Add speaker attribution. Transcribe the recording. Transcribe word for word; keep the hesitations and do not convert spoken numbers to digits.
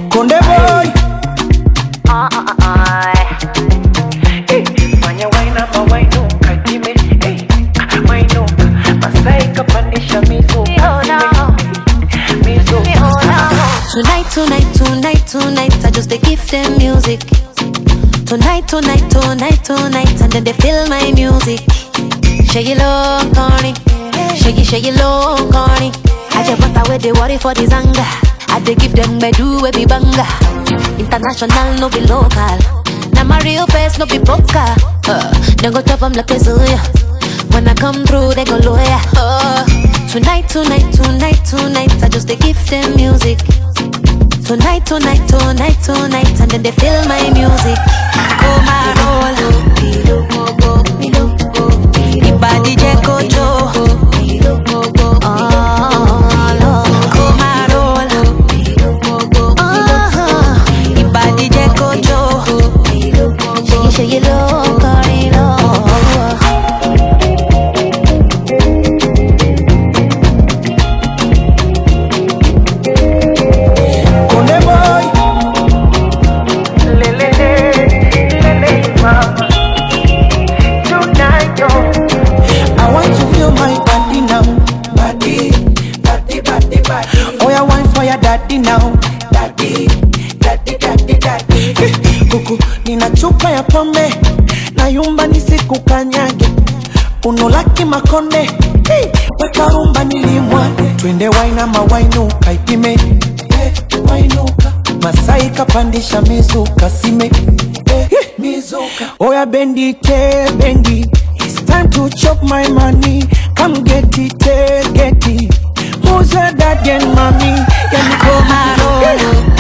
Speaker 1: Konde boy.
Speaker 2: Ah ah ah.
Speaker 3: Hey, fanya waina mawaino katime. Hey, waino Masai kapandisha mizo. Mizo.
Speaker 2: Tonight, tonight, tonight, tonight, I just they give them music. Tonight, tonight, tonight, tonight, and then they feel my music. Shake it low, corny. Shake it, shake it low, corny. I just want away the worry for the zanga. I they give them my do we be banga. International, no be local. Now my real face, no be poker. Uh, they go top 'em like a Zuya. When I come through, they go lawyer. Uh, tonight, tonight, tonight, tonight, I just they give them music. Tonight, tonight, tonight, tonight, and then they feel my music. Oh my roll, Ibadi Jeko Jo. Oh Lord, oh my roll, oh Ibadi Jeko Jo. Shake it, shake it low, carry low.
Speaker 1: Oh, yeah, wine for your daddy now. Daddy, daddy, daddy, daddy. Kuku, nina chupa ya pombe. Na yumba nisiku kanyage. Unolaki makonde. Hey, weka rumba nilimwage. Twende waina mawainuka ipime. Hey, wainuka. Masai kapandisha mizuka sime. Hey, mizuka. Oh, yeah, bendi te, bendi. It's time to chop my money. Come get it, get it. Who's that daddy and mommy? Yeah, me
Speaker 2: Oh my roll.